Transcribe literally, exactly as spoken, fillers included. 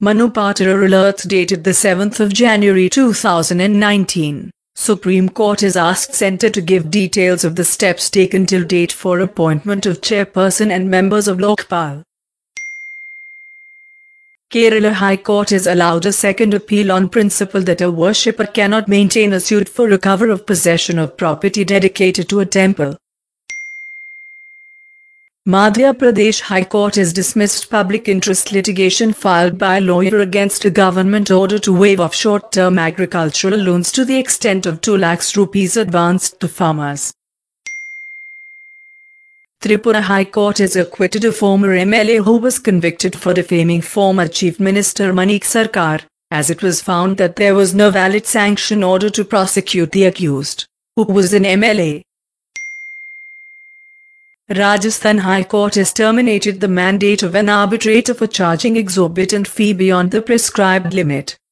Manu Patrar alert dated the seventh of January two thousand nineteen. Supreme Court has asked Centre to give details of the steps taken till date for appointment of chairperson and members of Lokpal. Kerala High Court has allowed a second appeal on principle that a worshipper cannot maintain a suit for recover of possession of property dedicated to a temple. Madhya Pradesh High Court has dismissed public interest litigation filed by a lawyer against a government order to waive off short-term agricultural loans to the extent of two lakhs rupees advanced to farmers. Tripura High Court has acquitted a former M L A who was convicted for defaming former Chief Minister Manik Sarkar, as it was found that there was no valid sanction order to prosecute the accused, who was an M L A. Rajasthan High Court has terminated the mandate of an arbitrator for charging exorbitant fee beyond the prescribed limit.